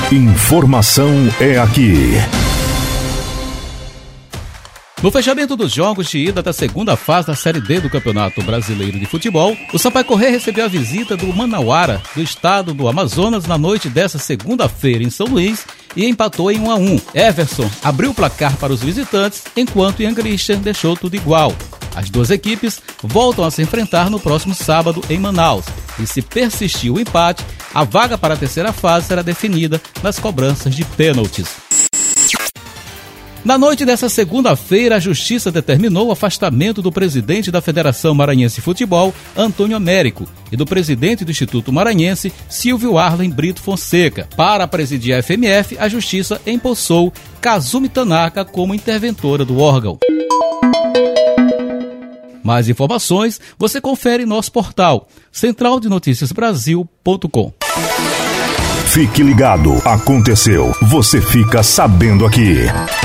Informação é aqui. No fechamento dos jogos de ida da segunda fase da Série D do Campeonato Brasileiro de Futebol, o Sampaio Corrêa recebeu a visita do Manauara, do estado do Amazonas, na noite dessa segunda-feira em São Luís e empatou em 1-1. Everson abriu o placar para os visitantes, enquanto Ian Christian deixou tudo igual. As duas equipes voltam a se enfrentar no próximo sábado em Manaus. E se persistir o empate, a vaga para a terceira fase será definida nas cobranças de pênaltis. Na noite dessa segunda-feira, a Justiça determinou o afastamento do presidente da Federação Maranhense de Futebol, Antônio Américo, e do presidente do Instituto Maranhense, Silvio Arlen Brito Fonseca. Para presidir a FMF, a Justiça empossou Kazumi Tanaka como interventora do órgão. Mais informações você confere em nosso portal centraldenoticiasbrasil.com. Fique ligado, aconteceu, você fica sabendo aqui.